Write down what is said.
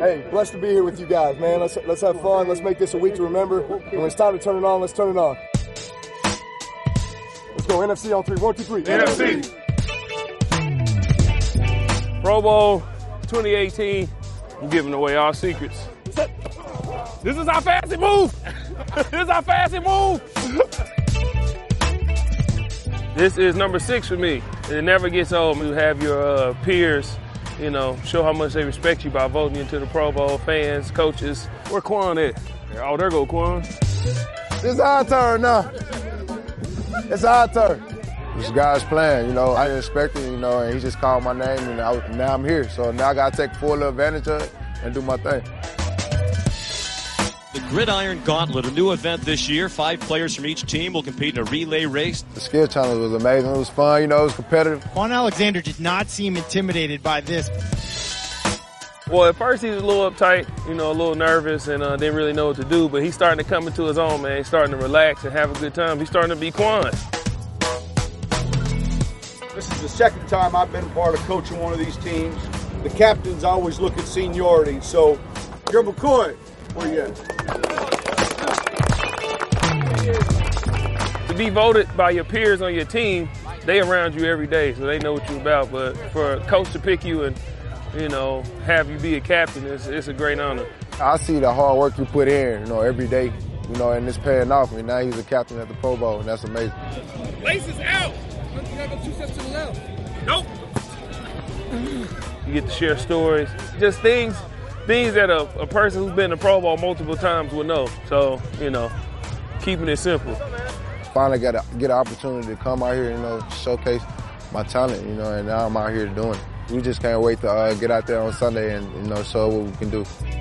Hey, blessed to be here with you guys, man. Let's have fun. Let's make this a week to remember. And when it's time to turn it on, let's turn it on. Let's go, NFC on 3. 1, 2, 3. NFC. Pro Bowl 2018. I'm giving away all secrets. This is how fast it moves. This is how fast it moves. This is number 6 for me. It never gets old. You have your peers, show how much they respect you by voting you into the Pro Bowl, fans, coaches. Where Quan at? Oh, there go Quan. It's our turn now. It's our turn. This guy's playing, I didn't expect it, and he just called my name, and now I'm here. So now I got to take full advantage of it and do my thing. The Gridiron Gauntlet, a new event this year. 5 players from each team will compete in a relay race. The skill challenge was amazing. It was fun, it was competitive. Quan Alexander did not seem intimidated by this. Well, at first he was a little uptight, a little nervous and didn't really know what to do, but he's starting to come into his own, man. He's starting to relax and have a good time. He's starting to be Quan. This is the second time I've been part of coaching one of these teams. The captains always look at seniority, so Joe McCoy, where you at? To be voted by your peers on your team, they around you every day, so they know what you're about. But for a coach to pick you and, have you be a captain, it's a great honor. I see the hard work you put in, every day, and it's paying off. And now he's a captain at the Pro Bowl, and that's amazing. Laces out. You gotta go 2 steps to the left. Nope. You get to share stories, just things that a person who's been to Pro Bowl multiple times would know. So, keeping it simple. Finally get an opportunity to come out here, showcase my talent, and now I'm out here doing it. We just can't wait to get out there on Sunday and, show what we can do.